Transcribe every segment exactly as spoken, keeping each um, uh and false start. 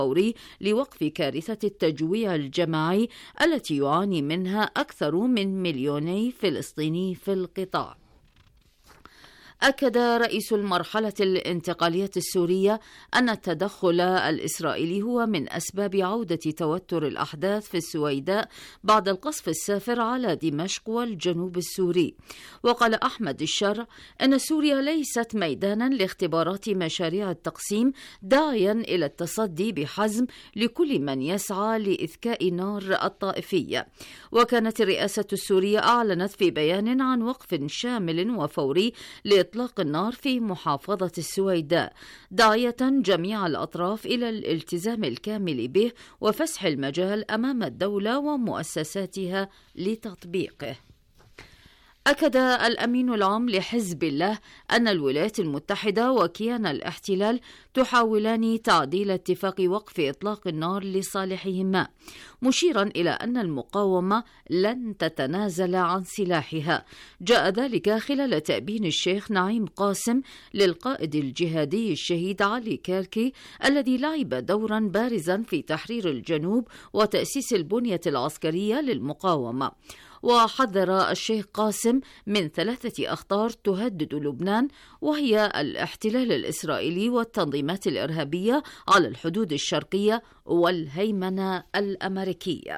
فوري لوقف كارثة التجويع الجماعي التي يعاني منها أكثر من مليوني فلسطيني في القطاع. أكد رئيس المرحلة الانتقالية السورية أن التدخل الإسرائيلي هو من أسباب عودة توتر الأحداث في السويداء بعد القصف السافر على دمشق والجنوب السوري. وقال أحمد الشرع أن سوريا ليست ميدانا لاختبارات مشاريع التقسيم، داعيا إلى التصدي بحزم لكل من يسعى لإذكاء نار الطائفية. وكانت الرئاسة السورية أعلنت في بيان عن وقف شامل وفوري إطلاق النار في محافظة السويداء، داعية جميع الأطراف إلى الالتزام الكامل به وفسح المجال أمام الدولة ومؤسساتها لتطبيقه. أكد الأمين العام لحزب الله أن الولايات المتحدة وكيان الاحتلال تحاولان تعديل اتفاق وقف إطلاق النار لصالحهما، مشيرا إلى أن المقاومة لن تتنازل عن سلاحها. جاء ذلك خلال تأبين الشيخ نعيم قاسم للقائد الجهادي الشهيد علي كالكي الذي لعب دورا بارزا في تحرير الجنوب وتأسيس البنية العسكرية للمقاومة. وحذر الشيخ قاسم من ثلاثة أخطار تهدد لبنان، وهي الاحتلال الإسرائيلي والتنظيمات الإرهابية على الحدود الشرقية والهيمنة الأمريكية.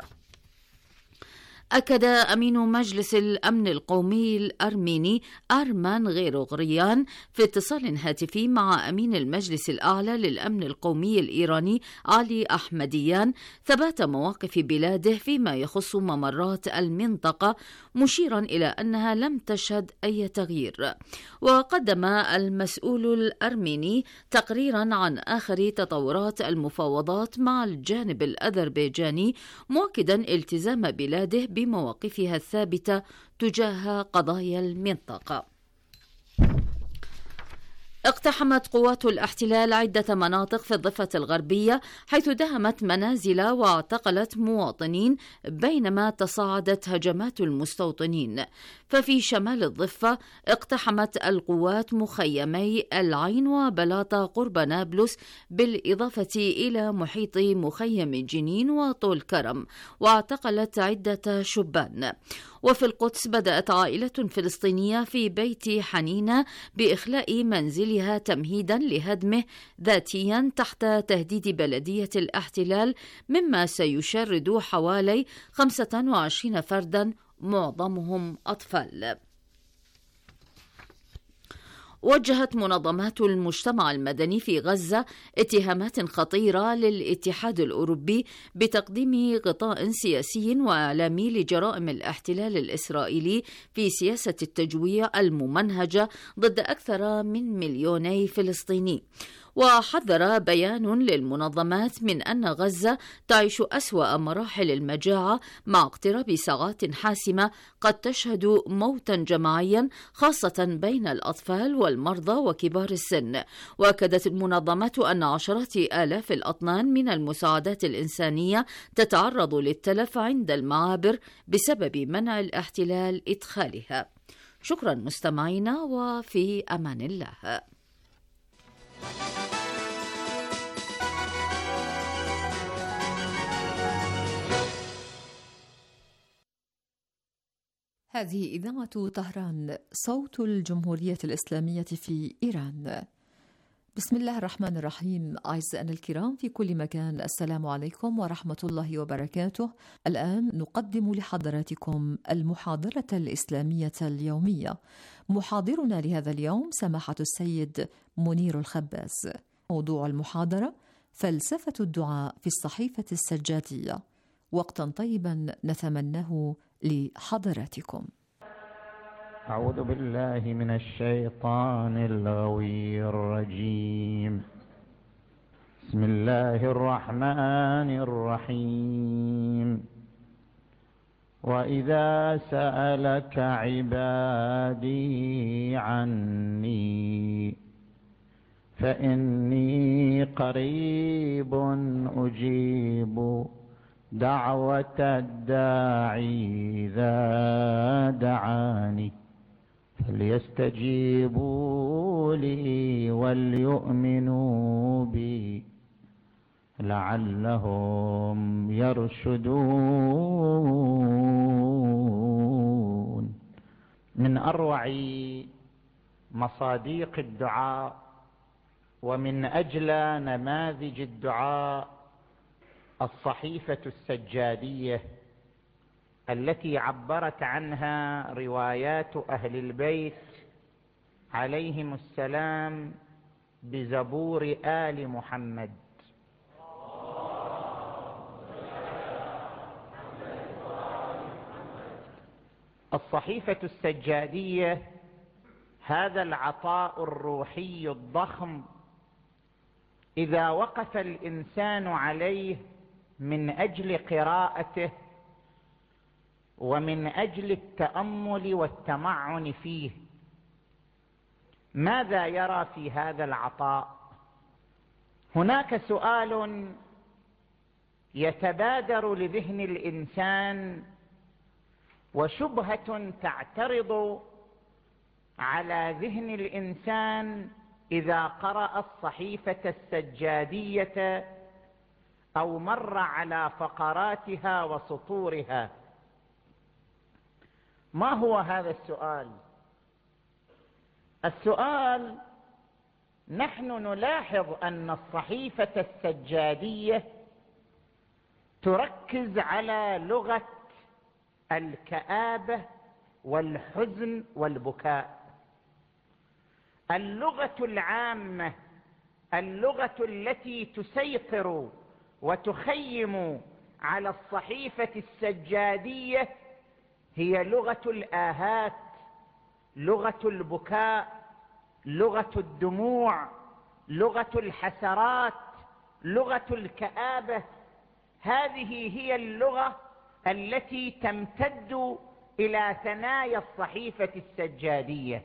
أكد أمين مجلس الأمن القومي الأرميني أرمان غيروغريان في اتصال هاتفي مع أمين المجلس الأعلى للأمن القومي الإيراني علي أحمديان ثبات مواقف بلاده فيما يخص ممرات المنطقة، مشيرا إلى أنها لم تشهد أي تغيير. وقدم المسؤول الأرميني تقريرا عن آخر تطورات المفاوضات مع الجانب الأذربيجاني، مؤكدا التزام بلاده بمواقفها الثابتة تجاه قضايا المنطقة. اقتحمت قوات الاحتلال عدة مناطق في الضفة الغربية، حيث دهمت منازل واعتقلت مواطنين بينما تصاعدت هجمات المستوطنين. ففي شمال الضفة اقتحمت القوات مخيمي العين وبلاطة قرب نابلس، بالإضافة إلى محيط مخيم جنين وطول كرم، واعتقلت عدة شبان. وفي القدس بدأت عائلة فلسطينية في بيت حنينة بإخلاء منزلها تمهيدا لهدمه ذاتيا تحت تهديد بلدية الاحتلال، مما سيشرد حوالي خمسة وعشرين فردا معظمهم أطفال. وجهت منظمات المجتمع المدني في غزة اتهامات خطيرة للاتحاد الأوروبي بتقديم غطاء سياسي وإعلامي لجرائم الاحتلال الإسرائيلي في سياسة التجويع الممنهجة ضد أكثر من مليوني فلسطيني. وحذر بيان للمنظمات من أن غزة تعيش أسوأ مراحل المجاعة، مع اقتراب ساعات حاسمة قد تشهد موتا جماعيا خاصة بين الأطفال والمرضى وكبار السن. وأكدت المنظمات أن عشرات آلاف الأطنان من المساعدات الإنسانية تتعرض للتلف عند المعابر بسبب منع الاحتلال إدخالها. شكرا مستمعينا، وفي أمان الله. هذه إذاعة طهران، صوت الجمهورية الإسلامية في إيران. بسم الله الرحمن الرحيم. أعزائنا الكرام في كل مكان، السلام عليكم ورحمة الله وبركاته. الآن نقدم لحضراتكم المحاضرة الإسلامية اليومية. محاضرنا لهذا اليوم سماحة السيد منير الخباز. موضوع المحاضرة: فلسفة الدعاء في الصحيفة السجادية. وقتا طيبا نتمناه لحضراتكم. أعوذ بالله من الشيطان الغوي الرجيم. بسم الله الرحمن الرحيم. وإذا سألك عبادي عني فإني قريب أجيب دعوة الداعي إذا دعاني فليستجيبوا لي وليؤمنوا بي لعلهم يرشدون. من أروع مصاديق الدعاء ومن أجلى نماذج الدعاء الصحيفة السجادية التي عبرت عنها روايات أهل البيت عليهم السلام بزبور آل محمد. الصحيفة السجادية هذا العطاء الروحي الضخم إذا وقف الإنسان عليه من أجل قراءته ومن أجل التأمل والتمعن فيه، ماذا يرى في هذا العطاء؟ هناك سؤال يتبادر لذهن الإنسان وشبهة تعترض على ذهن الإنسان إذا قرأ الصحيفة السجادية أو مر على فقراتها وسطورها. ما هو هذا السؤال؟ السؤال: نحن نلاحظ أن الصحيفة السجادية تركز على لغة الكآبة والحزن والبكاء، اللغة العامة، اللغة التي تسيطر وتخيم على الصحيفة السجادية هي لغة الآهات، لغة البكاء، لغة الدموع، لغة الحسرات، لغة الكآبة. هذه هي اللغة التي تمتد إلى ثنايا الصحيفة السجادية.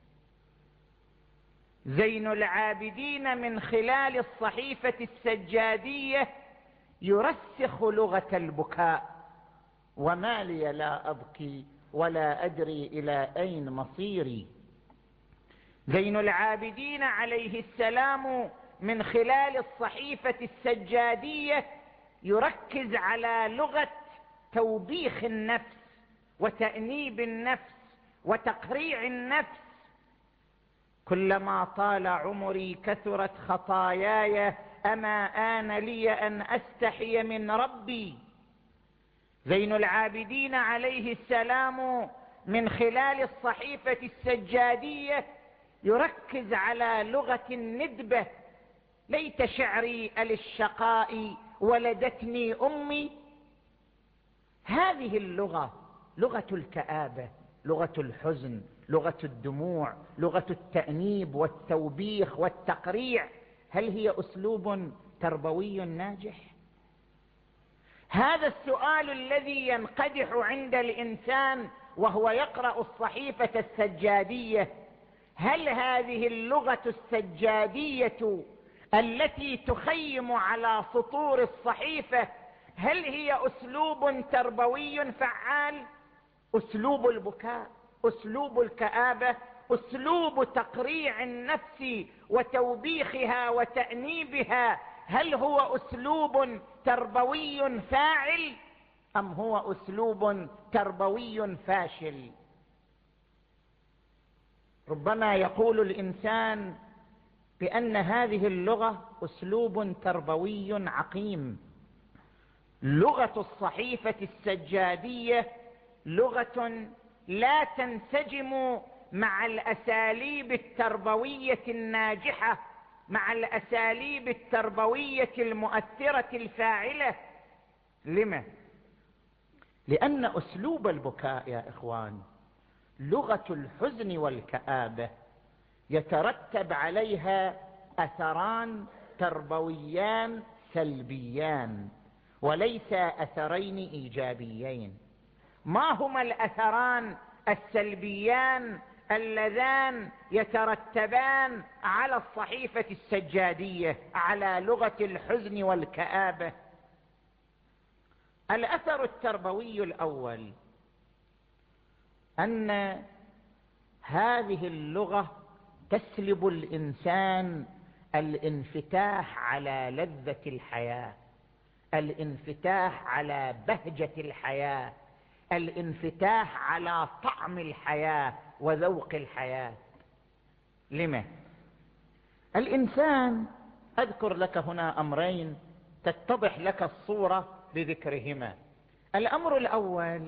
زين العابدين من خلال الصحيفة السجادية يرسخ لغة البكاء: وما لي لا أبكي ولا أدري إلى أين مصيري. زين العابدين عليه السلام من خلال الصحيفة السجادية يركز على لغة توبيخ النفس وتأنيب النفس وتقريع النفس: كلما طال عمري كثرت خطاياي أما آن لي أن أستحي من ربي. زين العابدين عليه السلام من خلال الصحيفة السجادية يركز على لغة الندبة: ليت شعري أللشقاء ولدتني أمي. هذه اللغة لغة الكآبة، لغة الحزن، لغة الدموع، لغة التأنيب والتوبيخ والتقريع. هل هي أسلوب تربوي ناجح؟ هذا السؤال الذي ينقدح عند الإنسان وهو يقرأ الصحيفة السجادية: هل هذه اللغة السجادية التي تخيم على سطور الصحيفة هل هي أسلوب تربوي فعال؟ أسلوب البكاء، أسلوب الكآبة، أسلوب تقريع النفس وتوبيخها وتأنيبها، هل هو أسلوب تربوي فاعل أم هو أسلوب تربوي فاشل؟ ربما يقول الإنسان بأن هذه اللغة أسلوب تربوي عقيم. لغة الصحيفة السجادية لغة لا تنسجم مع الأساليب التربوية الناجحة، مع الأساليب التربوية المؤثرة الفاعلة. لما؟ لأن أسلوب البكاء يا إخوان، لغة الحزن والكآبة، يترتب عليها أثران تربويان سلبيان وليس أثرين إيجابيين. ما هما الأثران السلبيان اللذان يترتبان على الصحيفة السجادية، على لغة الحزن والكآبة؟ الأثر التربوي الأول أن هذه اللغة تسلب الإنسان الانفتاح على لذة الحياة، الانفتاح على بهجة الحياة، الانفتاح على طعم الحياة وذوق الحياة. لما؟ الإنسان، أذكر لك هنا أمرين تتضح لك الصورة بذكرهما. الأمر الأول،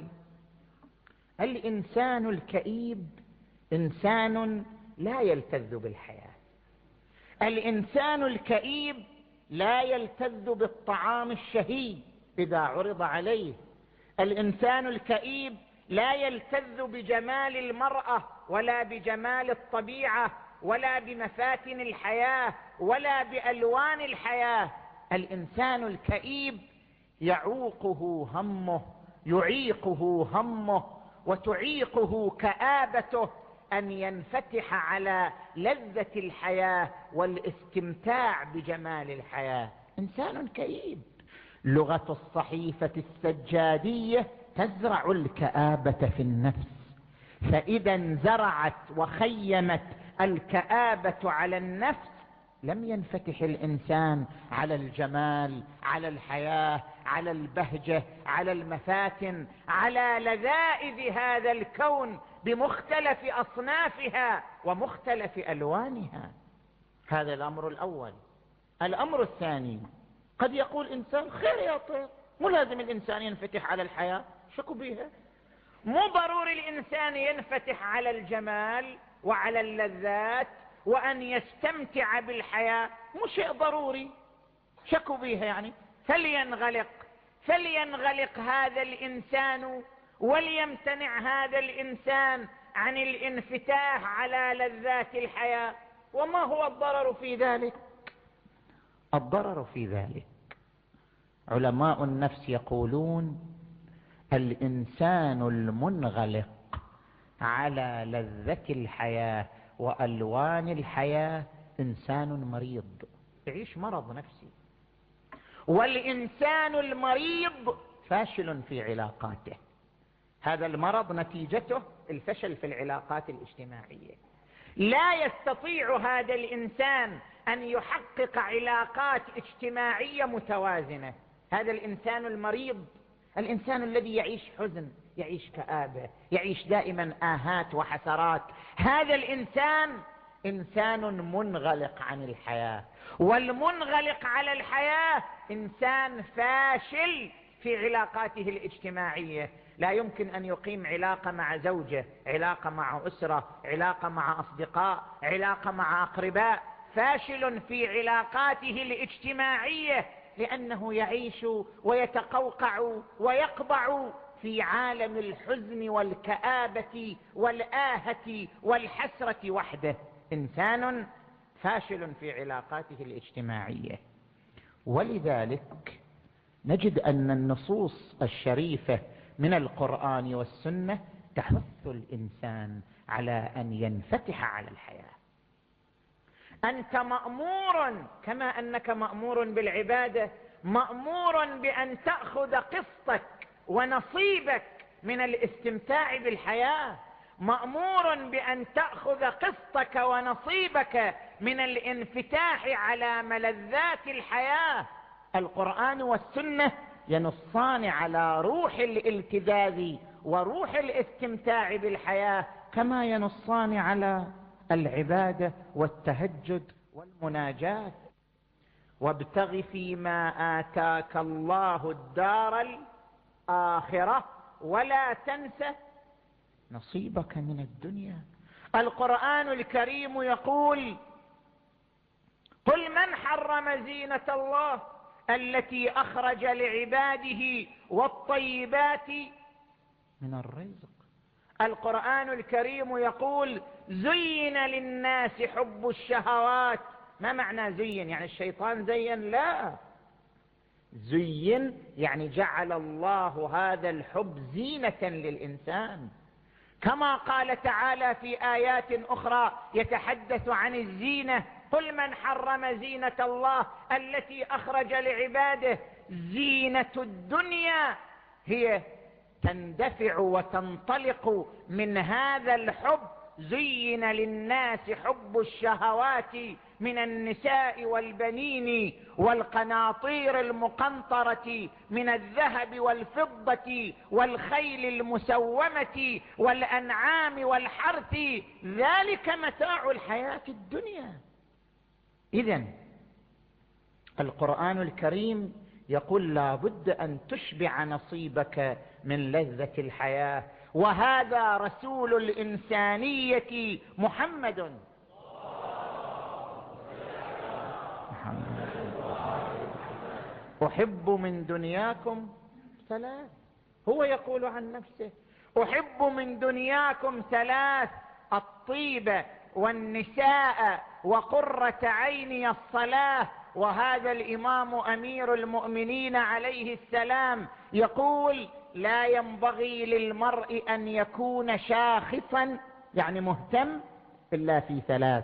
الإنسان الكئيب إنسان لا يلتذ بالحياة. الإنسان الكئيب لا يلتذ بالطعام الشهي إذا عرض عليه. الإنسان الكئيب لا يلتذ بجمال المرأة ولا بجمال الطبيعة ولا بمفاتن الحياة ولا بألوان الحياة. الإنسان الكئيب يعوقه همه، يعيقه همه وتعيقه كآبته أن ينفتح على لذة الحياة والاستمتاع بجمال الحياة. إنسان كئيب. لغة الصحيفة السجادية تزرع الكآبة في النفس، فإذا انزرعت وخيمت الكآبة على النفس لم ينفتح الإنسان على الجمال، على الحياة، على البهجة، على المفاتن، على لذائذ هذا الكون بمختلف أصنافها ومختلف ألوانها. هذا الأمر الأول. الأمر الثاني، قد يقول إنسان خير يا طير، مو لازم الإنسان ينفتح على الحياة، شكو بيها؟ مو ضروري الإنسان ينفتح على الجمال وعلى اللذات وأن يستمتع بالحياة، مو شيء ضروري، شكو بيها يعني. فلينغلق فلينغلق هذا الإنسان وليمتنع هذا الإنسان عن الانفتاح على لذات الحياة. وما هو الضرر في ذلك؟ الضرر في ذلك علماء النفس يقولون الإنسان المنغلق على لذة الحياة وألوان الحياة إنسان مريض، يعيش مرض نفسي. والإنسان المريض فاشل في علاقاته. هذا المرض نتيجته الفشل في العلاقات الاجتماعية. لا يستطيع هذا الإنسان أن يحقق علاقات اجتماعية متوازنة. هذا الإنسان المريض، الإنسان الذي يعيش حزن، يعيش كآبة، يعيش دائما آهات وحسرات. هذا الإنسان إنسان منغلق عن الحياة، والمنغلق على الحياة إنسان فاشل في علاقاته الاجتماعية. لا يمكن أن يقيم علاقة مع زوجة، علاقة مع أسرة، علاقة مع أصدقاء، علاقة مع أقرباء. فاشل في علاقاته الاجتماعية لأنه يعيش ويتقوقع ويقبع في عالم الحزن والكآبة والآهة والحسرة وحده. إنسان فاشل في علاقاته الاجتماعية. ولذلك نجد أن النصوص الشريفة من القرآن والسنة تحث الإنسان على أن ينفتح على الحياة. أنت مأمور كما أنك مأمور بالعبادة، مأمور بأن تأخذ قسطك ونصيبك من الاستمتاع بالحياة، مأمور بأن تأخذ قسطك ونصيبك من الانفتاح على ملذات الحياة. القرآن والسنة ينصان على روح الالتذاذ وروح الاستمتاع بالحياة كما ينصان على العبادة والتهجد والمناجاة. وابتغ فيما آتاك الله الدار الآخرة ولا تنس نصيبك من الدنيا. القرآن الكريم يقول: قل من حرم زينة الله التي أخرج لعباده والطيبات من الرزق. القرآن الكريم يقول: زين للناس حب الشهوات. ما معنى زين؟ يعني الشيطان زين؟ لا، زين يعني جعل الله هذا الحب زينة للإنسان، كما قال تعالى في آيات أخرى يتحدث عن الزينة: قل من حرم زينة الله التي أخرج لعباده. زينة الدنيا هي تندفع وتنطلق من هذا الحب. زين للناس حب الشهوات من النساء والبنين والقناطير المقنطرة من الذهب والفضة والخيل المسومة والأنعام والحرث ذلك متاع الحياة الدنيا. إذن القرآن الكريم يقول لا بد أن تشبع نصيبك من لذة الحياة، وهذا رسول الإنسانية محمد. أحب من دنياكم ثلاث، هو يقول عن نفسه أحب من دنياكم ثلاث: الطيب والنساء وقرة عيني الصلاة. وهذا الإمام أمير المؤمنين عليه السلام يقول لا ينبغي للمرء أن يكون شاخصا يعني مهتم إلا في ثلاث: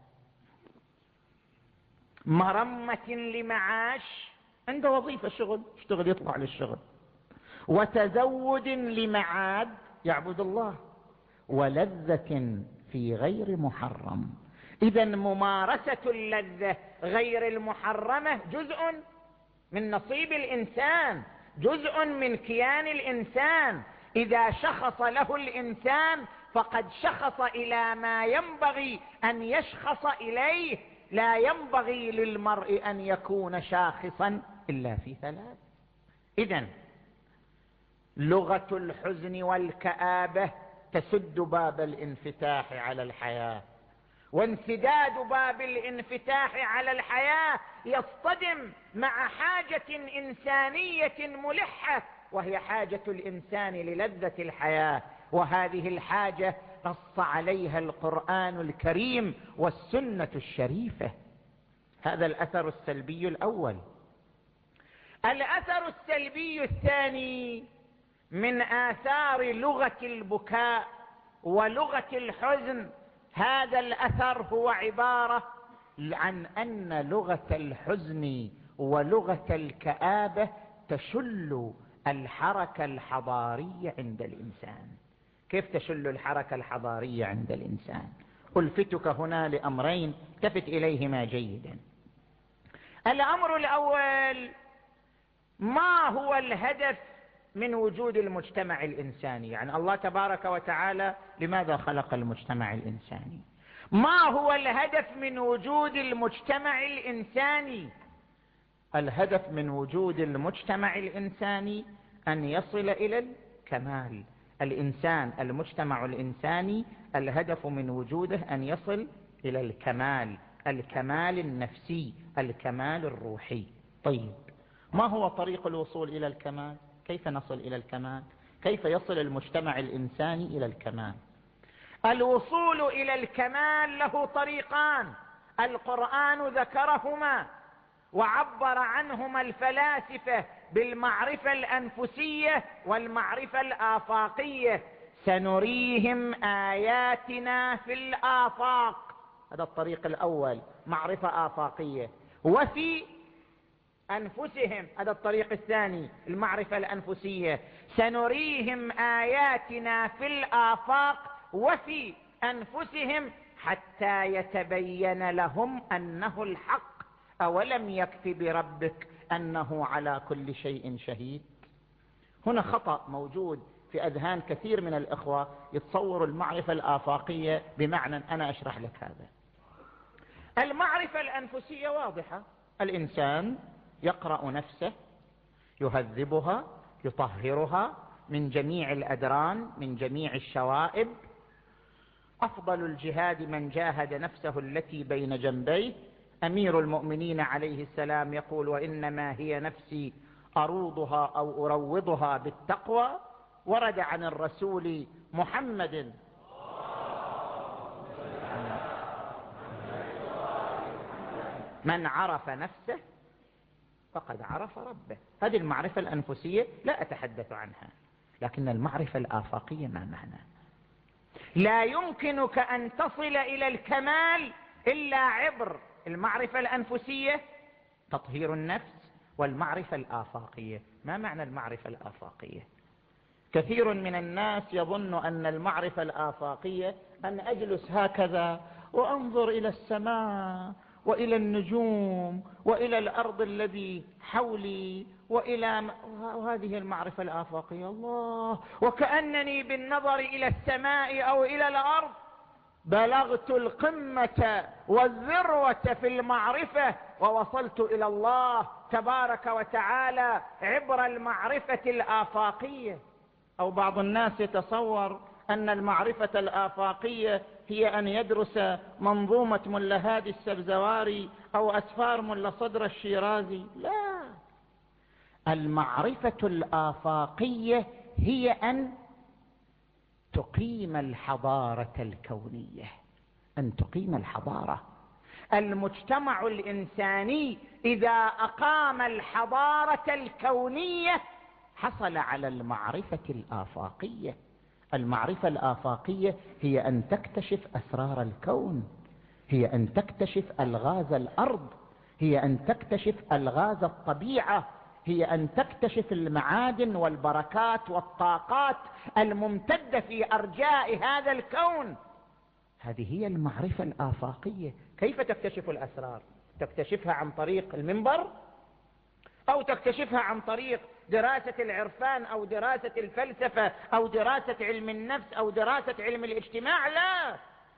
مرمة لمعاش، عنده وظيفة شغل اشتغل يطلع للشغل، وتزود لمعاد يعبد الله، ولذة في غير محرم. إذا ممارسة اللذة غير المحرمة جزء من نصيب الإنسان، جزء من كيان الإنسان. إذا شخص له الإنسان فقد شخص إلى ما ينبغي أن يشخص إليه. لا ينبغي للمرء أن يكون شاخصا إلا في ثلاث. إذن لغة الحزن والكآبة تسد باب الانفتاح على الحياة، وانسداد باب الانفتاح على الحياة يصطدم مع حاجة إنسانية ملحة، وهي حاجة الإنسان للذة الحياة. وهذه الحاجة نص عليها القرآن الكريم والسنة الشريفة. هذا الأثر السلبي الأول. الأثر السلبي الثاني من آثار لغة البكاء ولغة الحزن، هذا الأثر هو عبارة عن أن لغة الحزن ولغة الكآبة تشل الحركة الحضارية عند الإنسان. كيف تشل الحركة الحضارية عند الإنسان؟ ألفتك هنا لأمرين التفت إليهما جيدا. الأمر الأول: ما هو الهدف من وجود المجتمع الإنساني؟ يعني الله تبارك وتعالى لماذا خلق المجتمع الإنساني؟ ما هو الهدف من وجود المجتمع الإنساني؟ الهدف من وجود المجتمع الإنساني أن يصل إلى الكمال. الإنسان المجتمع الإنساني الهدف من وجوده أن يصل إلى الكمال، الكمال النفسي، الكمال الروحي. طيب، ما هو طريق الوصول إلى الكمال؟ كيف نصل إلى الكمال؟ كيف يصل المجتمع الإنساني إلى الكمال؟ الوصول إلى الكمال له طريقان، القرآن ذكرهما وعبر عنهما الفلاسفة بالمعرفة الأنفسية والمعرفة الآفاقية. سنريهم آياتنا في الآفاق، هذا الطريق الأول، معرفة آفاقية. وفي أنفسهم، هذا الطريق الثاني، المعرفة الأنفسية. سنريهم آياتنا في الآفاق وفي أنفسهم حتى يتبين لهم أنه الحق. أولم يكف بربك أنه على كل شيء شهيد؟ هنا خطأ موجود في أذهان كثير من الإخوة، يتصور المعرفة الآفاقية بمعنى أنا أشرح لك هذا. المعرفة الأنفسية واضحة، الإنسان يقرأ نفسه، يهذبها، يطهرها من جميع الأدران، من جميع الشوائب. أفضل الجهاد من جاهد نفسه التي بين جنبيه. أمير المؤمنين عليه السلام يقول: وإنما هي نفسي أروضها أو أروضها بالتقوى. ورد عن الرسول محمد من عرف نفسه فقد عرف ربه. هذه المعرفة الأنفسية لا أتحدث عنها، لكن المعرفة الآفاقية ما معنى؟ لا يمكنك أن تصل إلى الكمال إلا عبر المعرفة الأنفسية، تطهير النفس، والمعرفة الآفاقية. ما معنى المعرفة الآفاقية؟ كثير من الناس يظن أن المعرفة الآفاقية أن أجلس هكذا وأنظر إلى السماء وإلى النجوم وإلى الأرض الذي حولي وإلى م... وهذه المعرفة الآفاقية. الله، وكأنني بالنظر إلى السماء أو إلى الأرض بلغت القمة والذروة في المعرفة ووصلت إلى الله تبارك وتعالى عبر المعرفة الآفاقية. أو بعض الناس يتصور أن المعرفة الآفاقية هي أن يدرس منظومة ملا هادي السبزواري أو أسفار ملا صدر الشيرازي. لا، المعرفة الآفاقية هي أن تقيم الحضارة الكونية، أن تقيم الحضارة. المجتمع الإنساني إذا أقام الحضارة الكونية حصل على المعرفة الآفاقية. المعرفة الآفاقية هي أن تكتشف أسرار الكون، هي أن تكتشف ألغاز الأرض، هي أن تكتشف ألغاز الطبيعة، هي أن تكتشف المعادن والبركات والطاقات الممتدة في أرجاء هذا الكون. هذه هي المعرفة الآفاقية. كيف تكتشف الأسرار؟ تكتشفها عن طريق المنبر، أو تكتشفها عن طريق دراسة العرفان أو دراسة الفلسفة أو دراسة علم النفس أو دراسة علم الاجتماع؟ لا،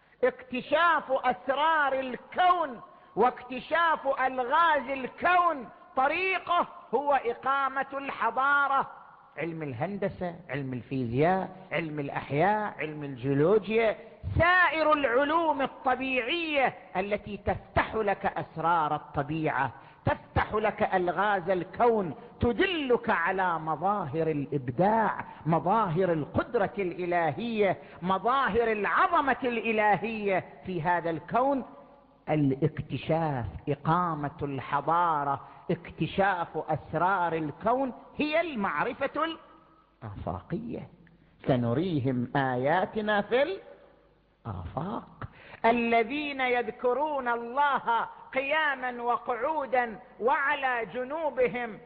اكتشاف أسرار الكون واكتشاف ألغاز الكون طريقه هو إقامة الحضارة. علم الهندسة، علم الفيزياء، علم الأحياء، علم الجيولوجيا، سائر العلوم الطبيعية التي تفتح لك أسرار الطبيعة، تفتح لك ألغاز الكون، تدلك على مظاهر الإبداع، مظاهر القدرة الإلهية، مظاهر العظمة الإلهية في هذا الكون. الاكتشاف، إقامة الحضارة، اكتشاف أسرار الكون هي المعرفة الآفاقية. سنريهم آياتنا في الآفاق. الذين يذكرون الله قياما وقعودا وعلى جنوبهم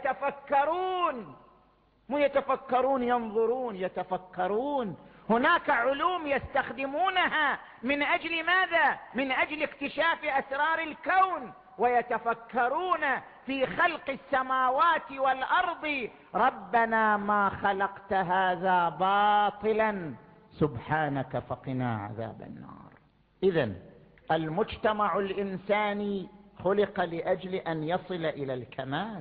ويتفكرون، مو يتفكرون ينظرون، يتفكرون. هناك علوم يستخدمونها من أجل ماذا؟ من أجل اكتشاف أسرار الكون. ويتفكرون في خلق السماوات والأرض، ربنا ما خلقت هذا باطلا سبحانك فقنا عذاب النار. إذن المجتمع الإنساني خلق لأجل أن يصل إلى الكمال،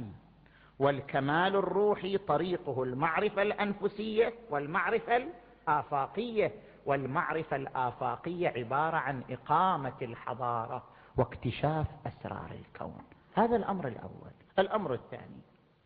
والكمال الروحي طريقه المعرفة الأنفسية والمعرفة الآفاقية. والمعرفة الآفاقية عبارة عن إقامة الحضارة واكتشاف أسرار الكون. هذا الأمر الأول. الأمر الثاني،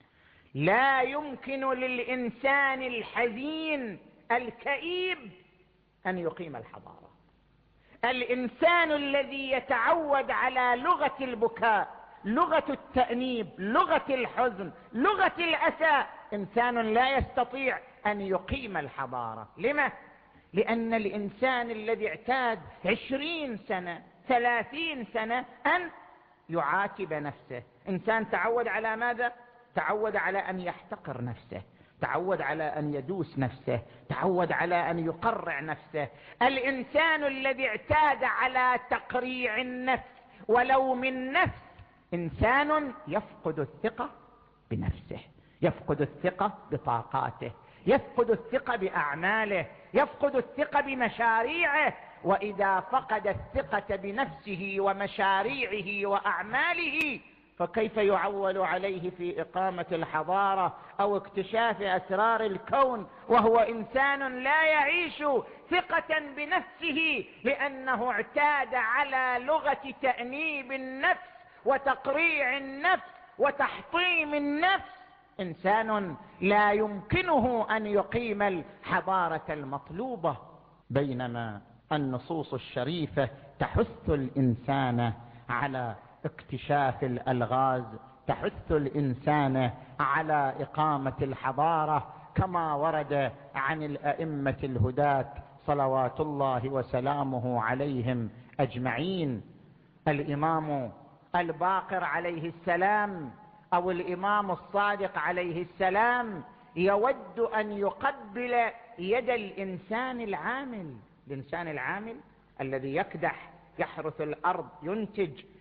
لا يمكن للإنسان الحزين الكئيب أن يقيم الحضارة. الإنسان الذي يتعود على لغة البكاء، لغة التأنيب، لغة الحزن، لغة الأسى، إنسان لا يستطيع أن يقيم الحضارة. لما؟ لأن الإنسان الذي اعتاد عشرين سنة ثلاثين سنة أن يعاتب نفسه، إنسان تعود على ماذا؟ تعود على أن يحتقر نفسه، تعود على أن يدوس نفسه، تعود على أن يقرع نفسه. الإنسان الذي اعتاد على تقريع النفس ولوم النفس إنسان يفقد الثقة بنفسه، يفقد الثقة بطاقاته، يفقد الثقة بأعماله، يفقد الثقة بمشاريعه. وإذا فقد الثقة بنفسه ومشاريعه وأعماله فكيف يعول عليه في إقامة الحضارة أو اكتشاف أسرار الكون وهو إنسان لا يعيش ثقة بنفسه، لأنه اعتاد على لغة تأنيب النفس وتقريع النفس وتحطيم النفس. إنسان لا يمكنه أن يقيم الحضارة المطلوبة. بينما النصوص الشريفة تحث الإنسان على اكتشاف الألغاز، تحث الإنسان على إقامة الحضارة، كما ورد عن الأئمة الهداة صلوات الله وسلامه عليهم أجمعين. الإمام الباقر عليه السلام أو الإمام الصادق عليه السلام يود أن يقبل يد الإنسان العامل. الإنسان العامل الذي يكدح، يحرث الأرض، ينتج،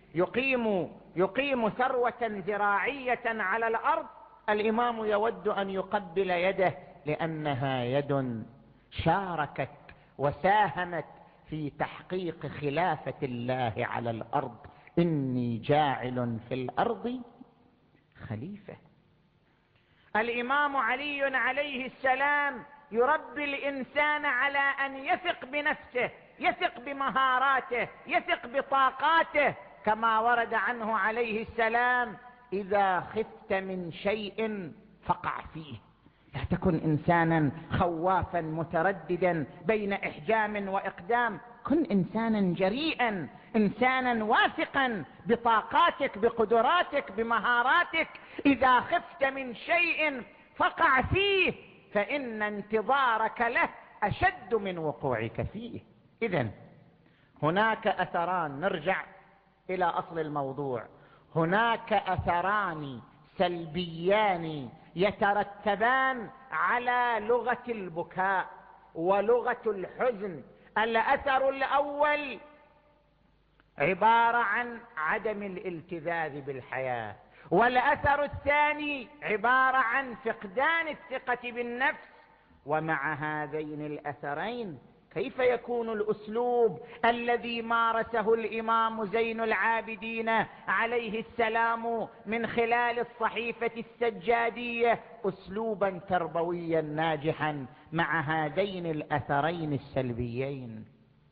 يقيم يقيم ثروة زراعية على الأرض، الإمام يود أن يقبل يده، لأنها يد شاركت وساهمت في تحقيق خلافة الله على الأرض. إني جاعل في الأرض خليفة. الإمام علي عليه السلام يربي الإنسان على أن يثق بنفسه، يثق بمهاراته، يثق بطاقاته، كما ورد عنه عليه السلام: إذا خفت من شيء فقع فيه. لا تكن إنسانا خوافا مترددا بين إحجام وإقدام، كن إنسانا جريئا، إنسانا واثقا بطاقاتك، بقدراتك، بمهاراتك. إذا خفت من شيء فقع فيه، فإن انتظارك له أشد من وقوعك فيه. إذن هناك أثران، نرجع إلى أصل الموضوع، هناك أثران سلبيان يترتبان على لغة البكاء ولغة الحزن. الأثر الأول عبارة عن عدم الالتذاذ بالحياة، والأثر الثاني عبارة عن فقدان الثقة بالنفس. ومع هذين الأثرين كيف يكون الأسلوب الذي مارسه الإمام زين العابدين عليه السلام من خلال الصحيفة السجادية أسلوبا تربويا ناجحا مع هذين الأثرين السلبيين؟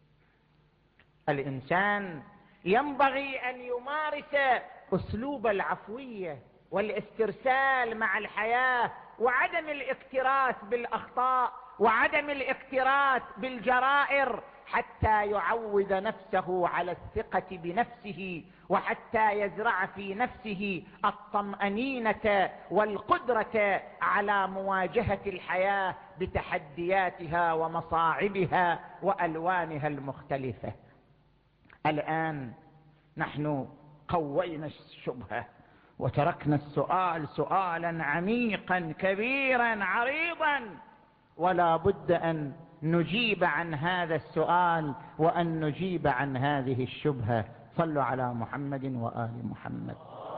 الإنسان ينبغي أن يمارس أسلوب العفوية والاسترسال مع الحياة، وعدم الاكتراث بالأخطاء، وعدم الاكتراث بالجرائر، حتى يعود نفسه على الثقة بنفسه، وحتى يزرع في نفسه الطمأنينة والقدرة على مواجهة الحياة بتحدياتها ومصاعبها وألوانها المختلفة. الآن نحن قوينا الشبهة وتركنا السؤال سؤالا عميقا كبيرا عريضا، ولا بد أن نجيب عن هذا السؤال وأن نجيب عن هذه الشبهة. صلوا على محمد وآل محمد.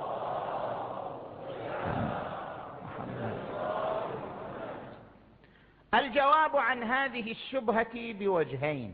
الجواب عن هذه الشبهة بوجهين.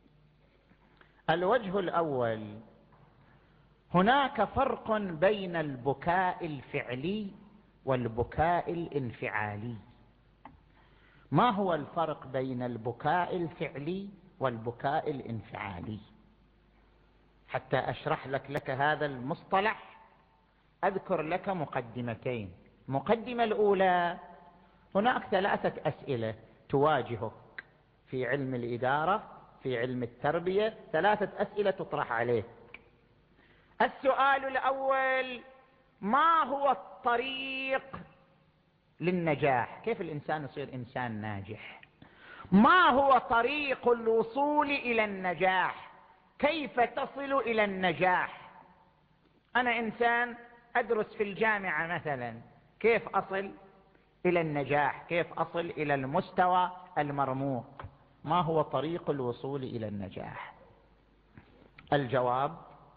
الوجه الأول: هناك فرق بين البكاء الفعلي والبكاء الانفعالي. ما هو الفرق بين البكاء الفعلي والبكاء الانفعالي؟ حتى أشرح لك لك هذا المصطلح أذكر لك مقدمتين. المقدمة الأولى: هناك ثلاثة أسئلة تواجهك في علم الإدارة، في علم التربية، ثلاثة أسئلة تطرح عليك. السؤال الأول: ما هو الطريق للنجاح؟ كيف الإنسان يصير إنسان ناجح؟ ما هو طريق الوصول إلى النجاح؟ كيف تصل إلى النجاح؟ أنا إنسان أدرس في الجامعة مثلا، كيف أصل إلى النجاح؟ كيف أصل إلى المستوى المرموق؟ ما هو طريق الوصول إلى النجاح؟ الجواب: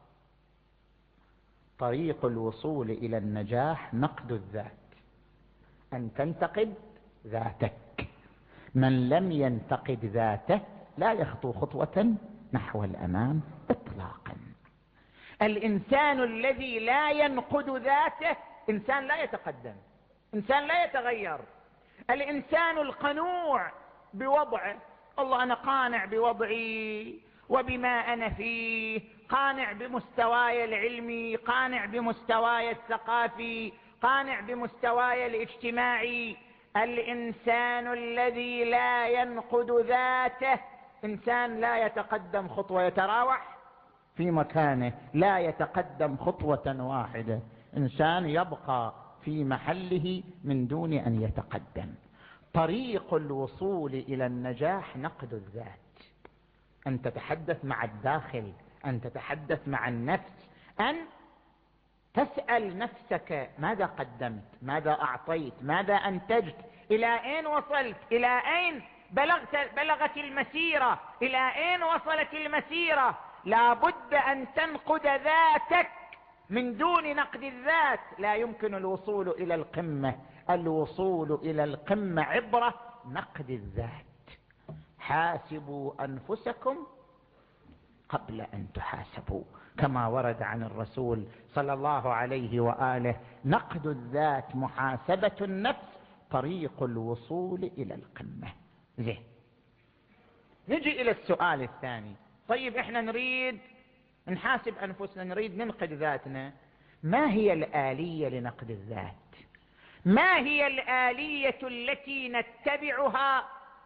طريق الوصول إلى النجاح نقد الذات، أن تنتقد ذاتك. من لم ينتقد ذاته لا يخطو خطوة نحو الأمام إطلاقا. الإنسان الذي لا ينقد ذاته إنسان لا يتقدم، إنسان لا يتغير. الإنسان القنوع بوضعه، الله أنا قانع بوضعي وبما أنا فيه، قانع بمستواي العلمي، قانع بمستواي الثقافي، قانع بمستواي الاجتماعي. الإنسان الذي لا ينقد ذاته إنسان لا يتقدم خطوة، يتراوح في مكانه، لا يتقدم خطوة واحدة، إنسان يبقى في محله من دون أن يتقدم. طريق الوصول إلى النجاح نقد الذات، أن تتحدث مع الداخل، أن تتحدث مع النفس، أن تسأل نفسك: ماذا قدمت؟ ماذا أعطيت؟ ماذا أنتجت؟ إلى أين وصلت؟ إلى أين بلغت بلغت المسيرة؟ إلى أين وصلت المسيرة؟ لا بد أن تنقد ذاتك. من دون نقد الذات لا يمكن الوصول إلى القمة. الوصول إلى القمة عبر نقد الذات. حاسبوا أنفسكم قبل أن تحاسبوا، كما ورد عن الرسول صلى الله عليه وآله: نقد الذات محاسبة النفس طريق الوصول إلى القمة. زين، نجي إلى السؤال الثاني. طيب إحنا نريد نحاسب أنفسنا، نريد ننقد ذاتنا، ما هي الآلية لنقد الذات؟ ما هي الآلية التي نتبعها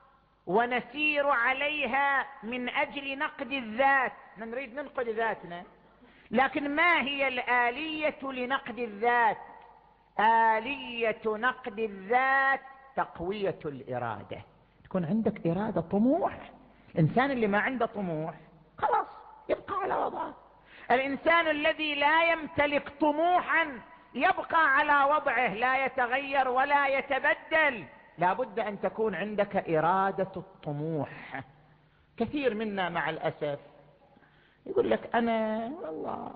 ونسير عليها من أجل نقد الذات؟ نريد ننقد ذاتنا، لكن ما هي الآلية لنقد الذات؟ آلية نقد الذات تقوية الإرادة. تكون عندك إرادة، طموح. الإنسان اللي ما عنده طموح خلاص يبقى على وضعه. الإنسان الذي لا يمتلك طموحا يبقى على وضعه، لا يتغير ولا يتبدل. لا بد أن تكون عندك إرادة الطموح. كثير منا مع الأسف يقول لك أنا والله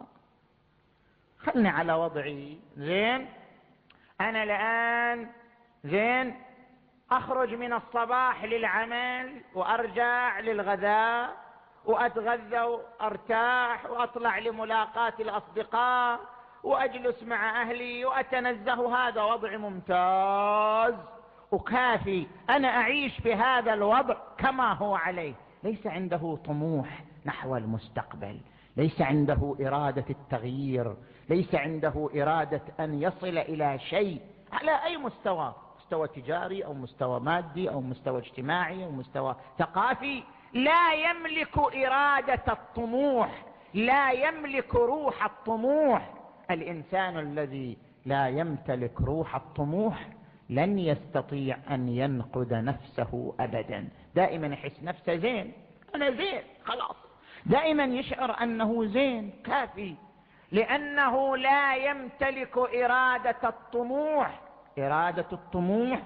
خلني على وضعي، زين، أنا الآن زين أخرج من الصباح للعمل وأرجع للغداء وأتغذى وأرتاح وأطلع لملاقاة الأصدقاء وأجلس مع أهلي وأتنزه. هذا وضع ممتاز وكافي، أنا أعيش بهذا الوضع كما هو عليه. ليس عنده طموح نحو المستقبل، ليس عنده إرادة التغيير، ليس عنده إرادة أن يصل إلى شيء على أي مستوى، مستوى تجاري أو مستوى مادي أو مستوى اجتماعي أو مستوى ثقافي. لا يملك إرادة الطموح، لا يملك روح الطموح. الإنسان الذي لا يمتلك روح الطموح لن يستطيع أن ينقد نفسه أبدا. دائما يحس نفسه زين، أنا زين خلاص، دائما يشعر أنه زين كافي، لأنه لا يمتلك إرادة الطموح. إرادة الطموح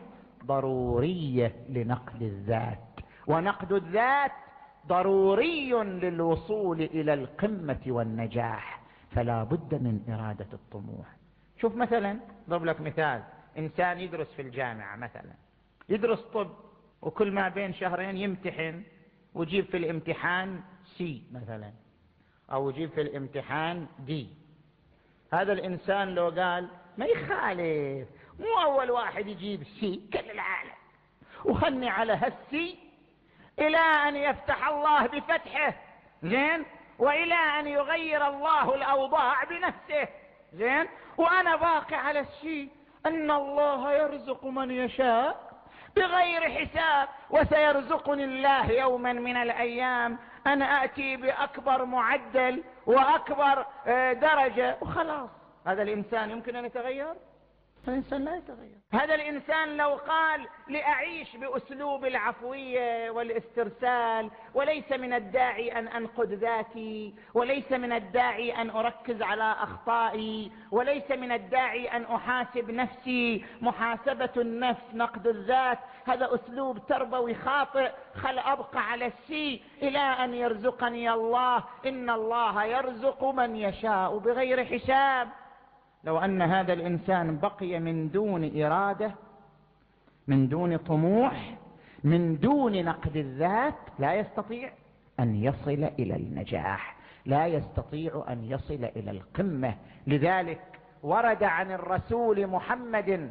ضرورية لنقد الذات، ونقد الذات ضروري للوصول إلى القمة والنجاح. فلا بد من إرادة الطموح. شوف مثلا، ضرب لك مثال، إنسان يدرس في الجامعة مثلا، يدرس طب، وكل ما بين شهرين يمتحن ويجيب في الامتحان سي مثلا، أو يجيب في الامتحان دي. هذا الإنسان لو قال ما يخالف، مو أول واحد يجيب سي كل العالم، وخلني على هالسي إلى أن يفتح الله بفتحه، زين، وإلى أن يغير الله الأوضاع بنفسه، زين، وأنا باقي على الشيء أن الله يرزق من يشاء بغير حساب، وسيرزقني الله يوما من الأيام أنا أتي بأكبر معدل وأكبر درجة وخلاص. هذا الإنسان يمكن أن يتغير؟ الإنسان لا يتغير. هذا الإنسان لو قال لأعيش بأسلوب العفوية والاسترسال، وليس من الداعي أن أنقد ذاتي، وليس من الداعي أن أركز على أخطائي، وليس من الداعي أن أحاسب نفسي، محاسبة النفس نقد الذات، هذا أسلوب تربوي خاطئ، خل أبقى على الشيء إلى أن يرزقني الله. إن الله يرزق من يشاء بغير حساب. لو أن هذا الإنسان بقي من دون إرادة، من دون طموح، من دون نقد الذات، لا يستطيع أن يصل إلى النجاح، لا يستطيع أن يصل إلى القمة. لذلك ورد عن الرسول محمد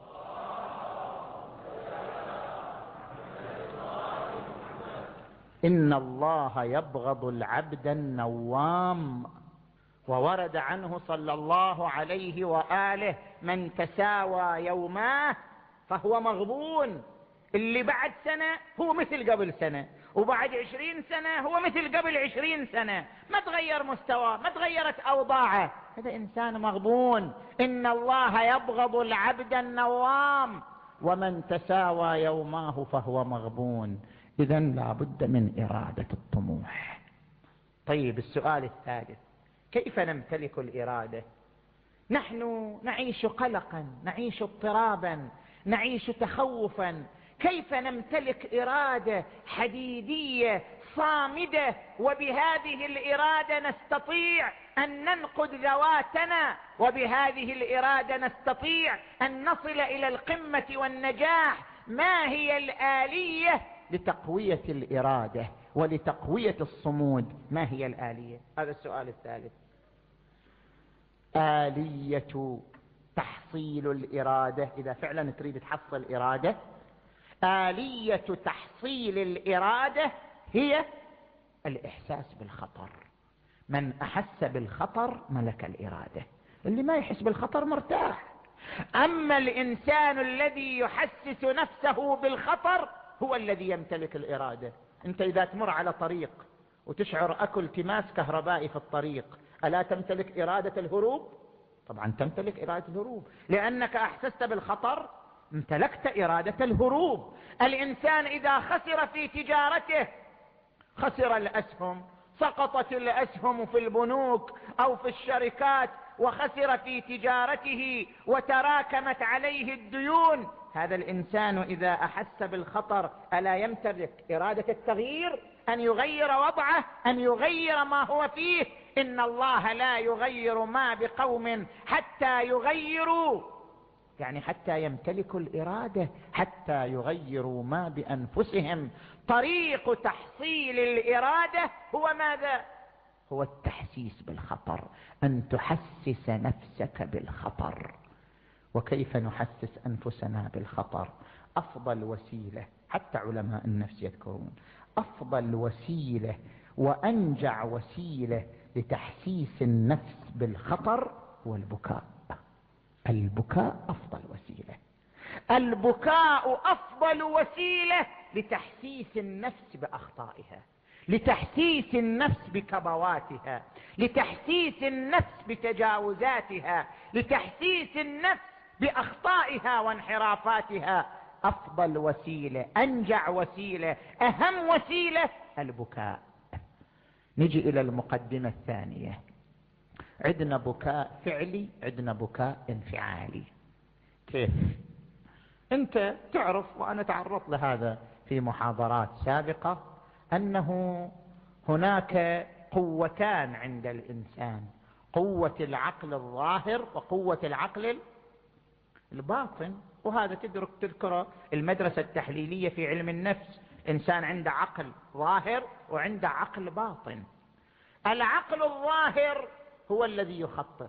إن الله يبغض العبد النوام، وورد عنه صلى الله عليه وآله من تساوى يوماه فهو مغبون. اللي بعد سنة هو مثل قبل سنة، وبعد عشرين سنة هو مثل قبل عشرين سنة، ما تغير مستواه، ما تغيرت أوضاعه، هذا إنسان مغبون. إن الله يبغض العبد النوام ومن تساوى يوماه فهو مغبون. إذن لا بد من إرادة الطموح. طيب السؤال الثالث، كيف نمتلك الإرادة؟ نحن نعيش قلقا، نعيش اضطرابا، نعيش تخوفا. كيف نمتلك إرادة حديدية صامدة، وبهذه الإرادة نستطيع أن ننقذ ذواتنا، وبهذه الإرادة نستطيع أن نصل إلى القمة والنجاح. ما هي الآلية لتقوية الإرادة ولتقوية الصمود؟ ما هي الآلية؟ هذا السؤال الثالث. آلية تحصيل الإرادة، إذا فعلا تريد تحصل إرادة، آلية تحصيل الإرادة هي الإحساس بالخطر. من أحس بالخطر ملك الإرادة. اللي ما يحس بالخطر مرتاح. أما الإنسان الذي يحسس نفسه بالخطر هو الذي يمتلك الإرادة. أنت إذا تمر على طريق وتشعر أكل تماس كهربائي في الطريق، ألا تمتلك إرادة الهروب؟ طبعا تمتلك إرادة الهروب، لأنك أحسست بالخطر امتلكت إرادة الهروب. الإنسان إذا خسر في تجارته، خسر الأسهم، سقطت الأسهم في البنوك أو في الشركات، وخسر في تجارته وتراكمت عليه الديون، هذا الإنسان إذا أحس بالخطر ألا يمتلك إرادة التغيير؟ أن يغير وضعه، أن يغير ما هو فيه. إن الله لا يغير ما بقوم حتى يغيروا، يعني حتى يمتلكوا الإرادة، حتى يغيروا ما بأنفسهم. طريق تحصيل الإرادة هو ماذا؟ هو التحسيس بالخطر، أن تحسس نفسك بالخطر. وكيف نحسس أنفسنا بالخطر؟ أفضل وسيلة، حتى علماء النفس يذكرون، أفضل وسيلة وأنجع وسيلة لتحسيس النفس بالخطر هو البكاء. البكاء أفضل وسيلة. البكاء أفضل وسيلة لتحسيس النفس بأخطائها، لتحسيس النفس بكبواتها، لتحسيس النفس بتجاوزاتها، لتحسيس النفس بأخطائها وانحرافاتها. أفضل وسيلة، أنجع وسيلة، أهم وسيلة البكاء. نجي إلى المقدمة الثانية. عندنا بكاء فعلي، عندنا بكاء انفعالي. كيف؟ أنت تعرف، وأنا تعرضت لهذا في محاضرات سابقة، أنه هناك قوتان عند الإنسان: قوة العقل الظاهر وقوة العقل الباطن. وهذا تدرك تذكر المدرسة التحليلية في علم النفس. إنسان عنده عقل ظاهر وعنده عقل باطن. العقل الظاهر هو الذي يخطط،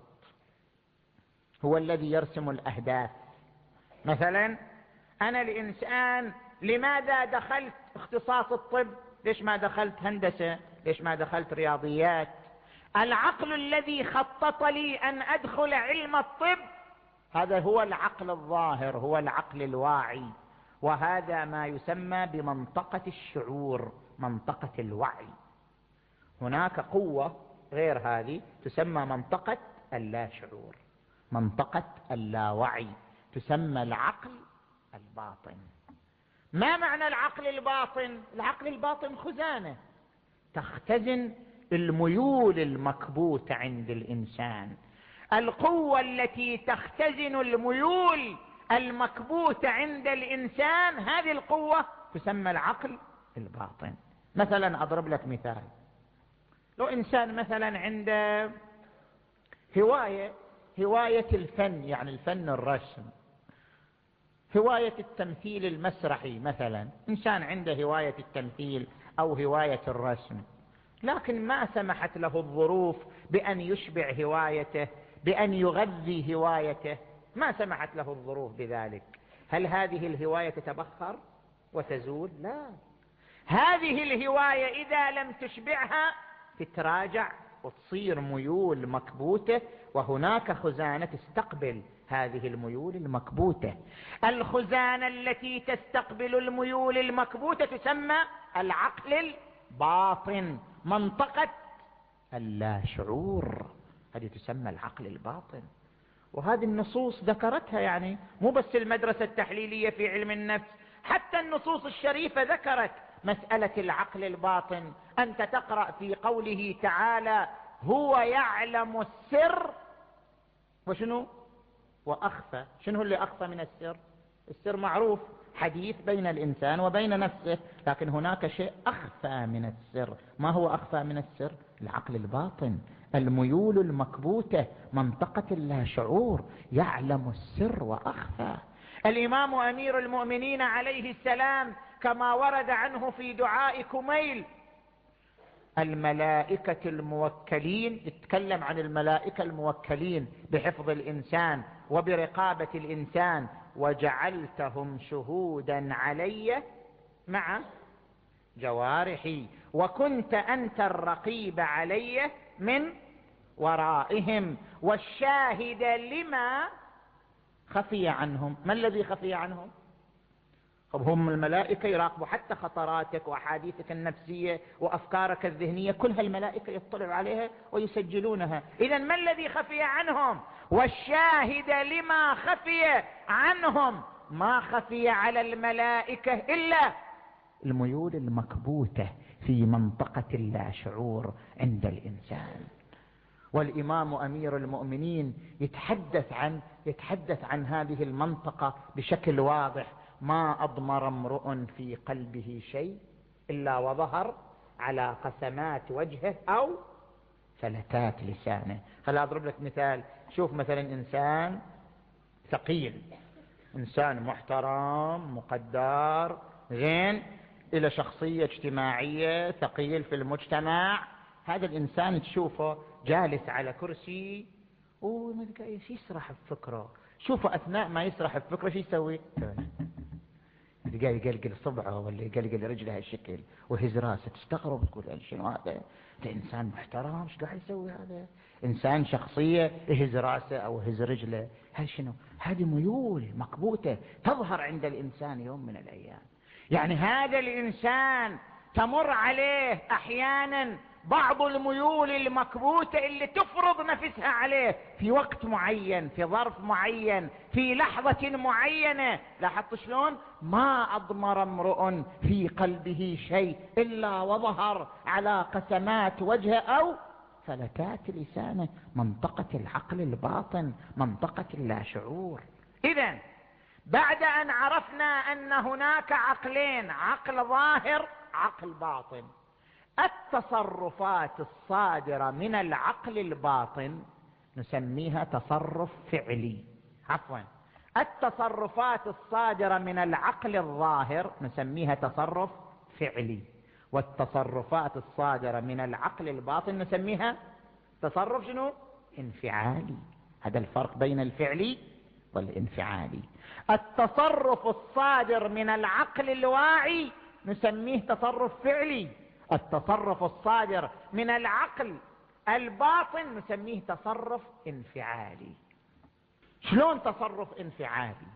هو الذي يرسم الأهداف. مثلا أنا الإنسان لماذا دخلت اختصاص الطب؟ ليش ما دخلت هندسة؟ ليش ما دخلت رياضيات؟ العقل الذي خطط لي أن أدخل علم الطب هذا هو العقل الظاهر، هو العقل الواعي. وهذا ما يسمى بمنطقة الشعور، منطقة الوعي. هناك قوة غير هذه تسمى منطقة اللاشعور، منطقة اللاوعي، تسمى العقل الباطن. ما معنى العقل الباطن؟ العقل الباطن خزانة تختزن الميول المكبوتة عند الإنسان. القوة التي تختزن الميول المكبوتة عند الإنسان، هذه القوة تسمى العقل الباطن. مثلا أضرب لك مثال. لو إنسان مثلا عنده هواية هواية الفن، يعني الفن الرسم، هواية التمثيل المسرحي مثلا، إنسان عنده هواية التمثيل أو هواية الرسم، لكن ما سمحت له الظروف بأن يشبع هوايته، بأن يغذي هوايته، ما سمحت له الظروف بذلك. هل هذه الهواية تتبخر وتزول؟ لا. هذه الهواية إذا لم تشبعها تتراجع وتصير ميول مكبوتة، وهناك خزانة تستقبل هذه الميول المكبوتة. الخزانة التي تستقبل الميول المكبوتة تسمى العقل الباطن، منطقة اللاشعور، هذه تسمى العقل الباطن. وهذه النصوص ذكرتها، يعني مو بس المدرسة التحليلية في علم النفس، حتى النصوص الشريفة ذكرت مسألة العقل الباطن. أنت تقرأ في قوله تعالى: هو يعلم السر وشنو وأخفى. شنو اللي أخفى من السر؟ السر معروف، حديث بين الإنسان وبين نفسه. لكن هناك شيء أخفى من السر. ما هو أخفى من السر؟ العقل الباطن، الميول المكبوتة، منطقة اللاشعور، يعلم السر وأخفى. الإمام أمير المؤمنين عليه السلام كما ورد عنه في دعاء كميل: الملائكة الموكلين، يتكلم عن الملائكة الموكلين بحفظ الإنسان وبرقابة الإنسان: وجعلتهم شهودا علي مع جوارحي وكنت أنت الرقيب علي من ورائهم والشاهد لما خفي عنهم. ما الذي خفي عنهم؟ هم الملائكة يراقبوا حتى خطراتك وأحاديثك النفسية وأفكارك الذهنية، كلها الملائكة يطلعوا عليها ويسجلونها. إذن ما الذي خفي عنهم؟ والشاهد لما خفي عنهم. ما خفي على الملائكة إلا الميول المكبوتة في منطقة اللاشعور عند الإنسان. والإمام أمير المؤمنين يتحدث عن يتحدث عن هذه المنطقة بشكل واضح: ما أضمر امرؤ في قلبه شيء إلا وظهر على قسمات وجهه أو فلتات لسانه. خل أضرب لك مثال. شوف مثلا إنسان ثقيل، إنسان محترم مقدر زين، إلى شخصية اجتماعية، ثقيل في المجتمع. هذا الإنسان تشوفه جالس على كرسي وش يسرح بفكره. شوفه أثناء ما يسرح بفكره شو يسوي؟ يقلقل صبعه ولا يقلقل رجله هالشكل وهز راسه. تستغرب تقول شنو هذا؟ ده إنسان محترم، ايش قاعد يسوي هذا؟ إنسان شخصية يهز راسه أو يهز رجله. هاي شنو؟ هذه ميول مكبوتة تظهر عند الإنسان يوم من الأيام. يعني هذا الإنسان تمر عليه أحيانا بعض الميول المكبوتة اللي تفرض نفسها عليه في وقت معين، في ظرف معين، في لحظة معينة. لاحظت شلون؟ ما أضمر امرؤ في قلبه شيء إلا وظهر على قسمات وجهه أو فلتات لسانه. منطقة العقل الباطن، منطقة اللاشعور. إذن بعد أن عرفنا أن هناك عقلين، عقل ظاهر، عقل باطن، التصرفات الصادرة من العقل الباطن نسميها تصرف فعلي. عفوا، التصرفات الصادرة من العقل الظاهر نسميها تصرف فعلي، والتصرفات الصادرة من العقل الباطن نسميها تصرف شنو؟ انفعالي. هذا الفرق بين الفعلي والانفعالي. التصرف الصادر من العقل الواعي نسميه تصرف فعلي، التصرف الصادر من العقل الباطن نسميه تصرف انفعالي. شلون تصرف انفعالي؟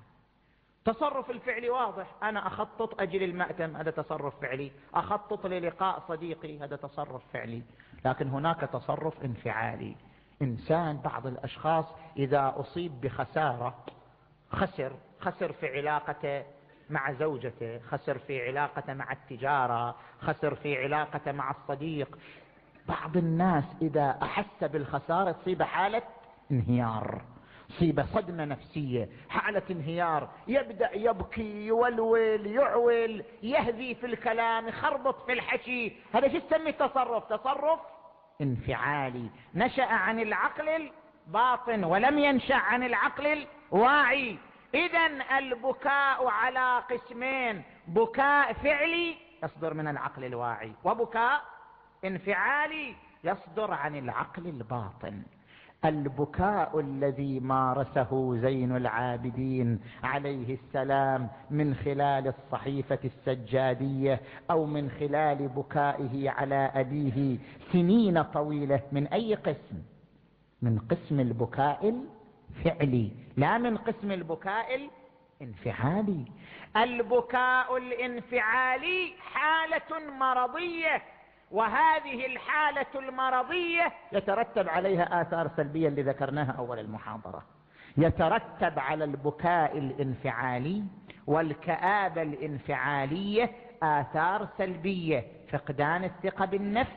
تصرف الفعلي واضح، أنا أخطط أجل المأتم، هذا تصرف فعلي. أخطط للقاء صديقي، هذا تصرف فعلي. لكن هناك تصرف انفعالي. إنسان، بعض الأشخاص إذا أصيب بخسارة، خسر خسر في علاقته مع زوجته، خسر في علاقته مع التجارة، خسر في علاقته مع الصديق. بعض الناس إذا أحس بالخسارة تصيب حالة انهيار، تصيب صدمة نفسية، حالة انهيار، يبدأ يبكي، يولول، يعول، يهذي في الكلام، يخربط في الحكي. هذا شو تسمي تصرف؟ تصرف انفعالي، نشأ عن العقل الباطن ولم ينشأ عن العقل الواعي. إذن البكاء على قسمين: بكاء فعلي يصدر من العقل الواعي، وبكاء انفعالي يصدر عن العقل الباطن. البكاء الذي مارسه زين العابدين عليه السلام من خلال الصحيفة السجادية أو من خلال بكائه على أبيه سنين طويلة، من أي قسم؟ من قسم البكاء الفعلي، لا من قسم البكاء الانفعالي. البكاء الانفعالي حالة مرضية، وهذه الحالة المرضية يترتب عليها آثار سلبية اللي ذكرناها أول المحاضرة. يترتب على البكاء الانفعالي والكآبة الانفعالية آثار سلبية: فقدان الثقة بالنفس،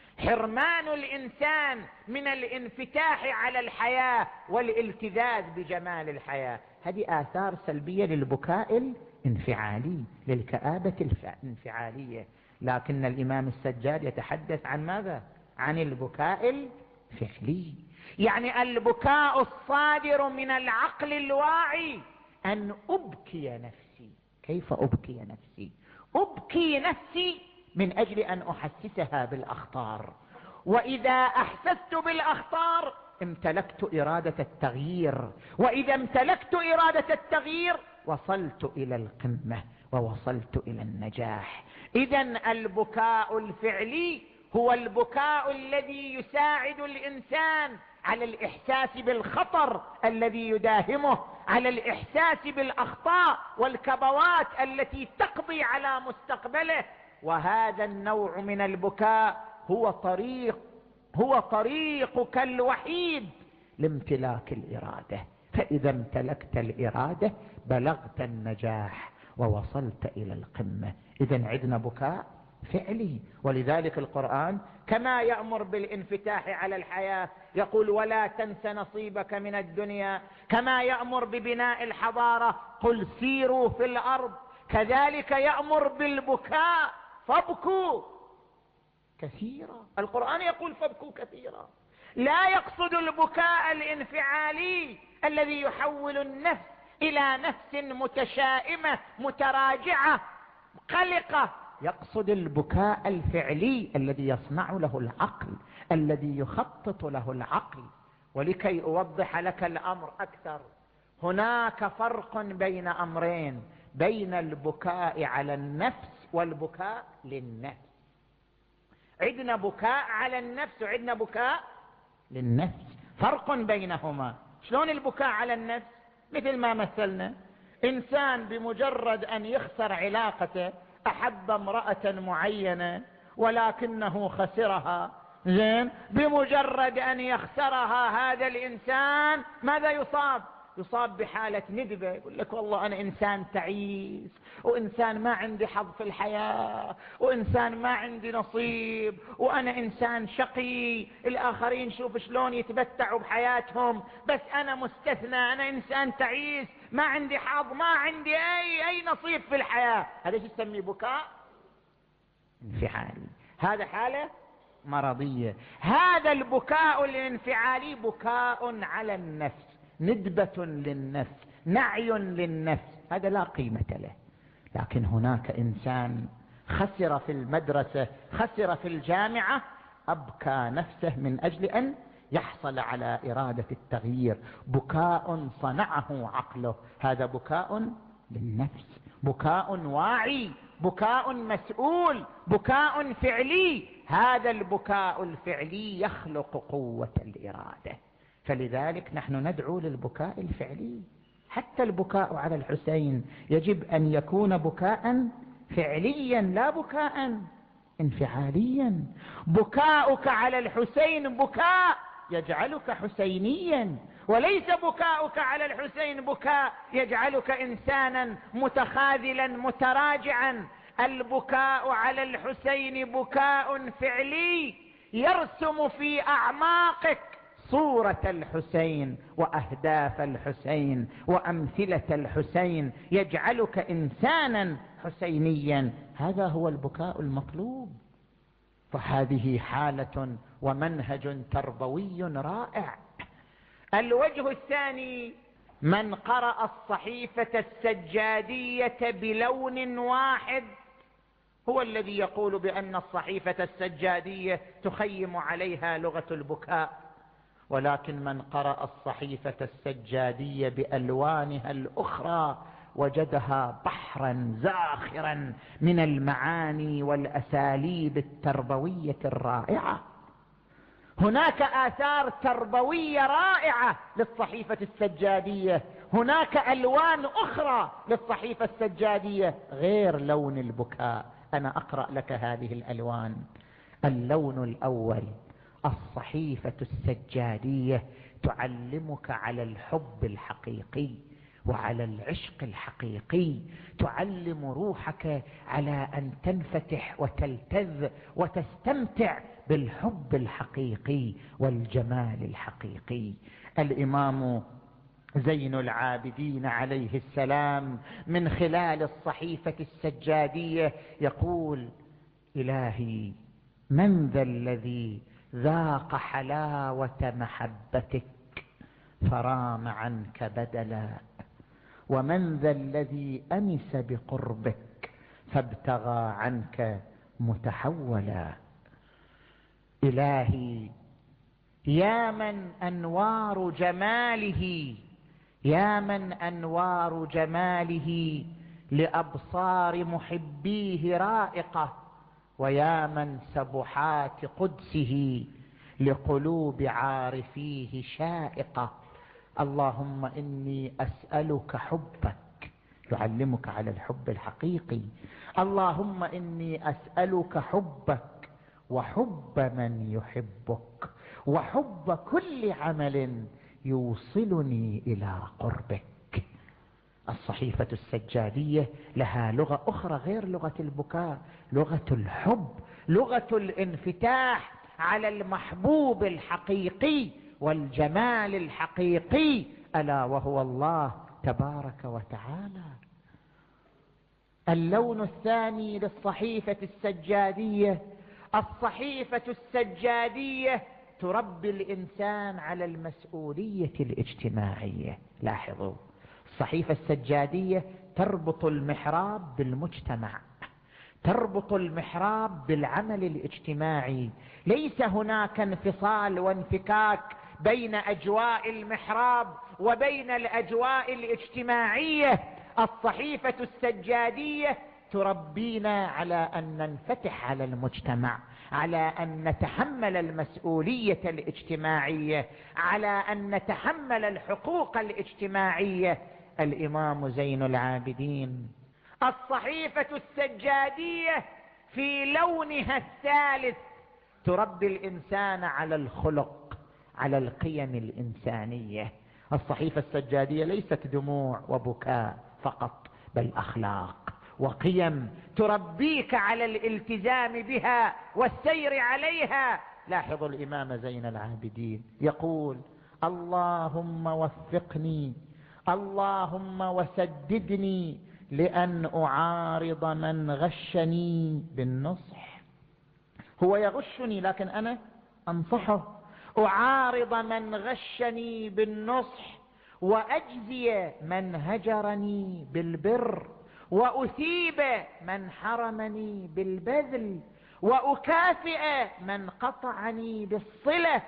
حرمان الإنسان من الانفتاح على الحياة والالتذاذ بجمال الحياة. هذه آثار سلبية للبكاء الانفعالي، للكآبة الانفعالية. لكن الإمام السجاد يتحدث عن ماذا؟ عن البكاء الفعلي، يعني البكاء الصادر من العقل الواعي، أن أبكي نفسي. كيف أبكي نفسي؟ أبكي نفسي من أجل أن أحسسها بالأخطار، وإذا أحسست بالأخطار امتلكت إرادة التغيير، وإذا امتلكت إرادة التغيير وصلت إلى القمة ووصلت إلى النجاح. إذن البكاء الفعلي هو البكاء الذي يساعد الإنسان على الإحساس بالخطر الذي يداهمه، على الإحساس بالأخطاء والكبوات التي تقضي على مستقبله. وهذا النوع من البكاء هو طريق هو طريقك الوحيد لامتلاك الإرادة. فإذا امتلكت الإرادة بلغت النجاح ووصلت إلى القمة. إذن عندنا بكاء فعلي. ولذلك القرآن كما يأمر بالانفتاح على الحياة يقول ولا تنس نصيبك من الدنيا، كما يأمر ببناء الحضارة قل سيروا في الأرض، كذلك يأمر بالبكاء فابكوا كثيرا. القرآن يقول فابكوا كثيرا، لا يقصد البكاء الانفعالي الذي يحول النفس إلى نفس متشائمة متراجعة قلقة، يقصد البكاء الفعلي الذي يصنع له العقل، الذي يخطط له العقل. ولكي أوضح لك الأمر أكثر، هناك فرق بين أمرين، بين البكاء على النفس والبكاء للنفس. عندنا بكاء على النفس وعندنا بكاء للنفس، فرق بينهما. شلون البكاء على النفس؟ مثل ما مثلنا، إنسان بمجرد أن يخسر علاقته، أحب امرأة معينة ولكنه خسرها، زين، بمجرد أن يخسرها هذا الإنسان ماذا يصاب؟ يصاب بحالة ندبة، يقول لك والله أنا إنسان تعيس، وإنسان ما عندي حظ في الحياة، وإنسان ما عندي نصيب، وأنا إنسان شقي، الآخرين شوف شلون يتمتعوا بحياتهم بس أنا مستثنى، أنا إنسان تعيس، ما عندي حظ، ما عندي أي أي نصيب في الحياة. هذا شو يسميه؟ بكاء انفعالي. هذا حالة مرضية. هذا البكاء الانفعالي بكاء على النفس، ندبة للنفس، نعي للنفس، هذا لا قيمة له. لكن هناك إنسان خسر في المدرسة، خسر في الجامعة، أبكى نفسه من أجل أن يحصل على إرادة التغيير، بكاء صنعه عقله، هذا بكاء للنفس، بكاء واعي، بكاء مسؤول، بكاء فعلي. هذا البكاء الفعلي يخلق قوة الإرادة. فلذلك نحن ندعو للبكاء الفعلي. حتى البكاء على الحسين يجب أن يكون بكاء فعليا لا بكاء انفعاليا. بكاؤك على الحسين بكاء يجعلك حسينيا، وليس بكاؤك على الحسين بكاء يجعلك إنسانا متخاذلا متراجعا. البكاء على الحسين بكاء فعلي يرسم في أعماقك صورة الحسين وأهداف الحسين وأمثلة الحسين، يجعلك إنسانا حسينيا. هذا هو البكاء المطلوب. فهذه حالة ومنهج تربوي رائع. الوجه الثاني، من قرأ الصحيفة السجادية بلون واحد هو الذي يقول بأن الصحيفة السجادية تخيم عليها لغة البكاء. ولكن من قرأ الصحيفة السجادية بألوانها الأخرى وجدها بحرا زاخرا من المعاني والأساليب التربوية الرائعة. هناك آثار تربوية رائعة للصحيفة السجادية، هناك ألوان أخرى للصحيفة السجادية غير لون البكاء. أنا أقرأ لك هذه الألوان. اللون الأول، الصحيفة السجادية تعلمك على الحب الحقيقي وعلى العشق الحقيقي، تعلم روحك على أن تنفتح وتلتذ وتستمتع بالحب الحقيقي والجمال الحقيقي. الإمام زين العابدين عليه السلام من خلال الصحيفة السجادية يقول: إلهي من ذا الذي ذاق حلاوة محبتك فرام عنك بدلا، ومن ذا الذي أنس بقربك فابتغى عنك متحولا. إلهي يا من أنوار جماله يا من أنوار جماله لأبصار محبيه رائقة، ويا من سبحات قدسه لقلوب عارفيه شائقة. اللهم إني أسألك حبك، يعلمك على الحب الحقيقي. اللهم إني أسألك حبك وحب من يحبك وحب كل عمل يوصلني إلى قربك. الصحيفة السجادية لها لغة أخرى غير لغة البكاء، لغة الحب، لغة الانفتاح على المحبوب الحقيقي والجمال الحقيقي، ألا وهو الله تبارك وتعالى. اللون الثاني للصحيفة السجادية: الصحيفة السجادية تربي الإنسان على المسؤولية الاجتماعية. لاحظوا، الصحيفة السجادية تربط المحراب بالمجتمع، تربط المحراب بالعمل الاجتماعي. ليس هناك انفصال وانفكاك بين أجواء المحراب وبين الأجواء الاجتماعية. الصحيفة السجادية تربينا على أن ننفتح على المجتمع، على أن نتحمل المسؤولية الاجتماعية، على أن نتحمل الحقوق الاجتماعية. الإمام زين العابدين: الصحيفة السجادية في لونها الثالث تربي الإنسان على الخلق، على القيم الإنسانية. الصحيفة السجادية ليست دموع وبكاء فقط، بل أخلاق وقيم تربيك على الالتزام بها والسير عليها. لاحظوا الإمام زين العابدين يقول: اللهم وفقني، اللهم وسددني لأن أعارض من غشني بالنصح. هو يغشني لكن أنا أنصحه. أعارض من غشني بالنصح، وأجزي من هجرني بالبر، وأثيب من حرمني بالبذل، وأكافئ من قطعني بالصلة،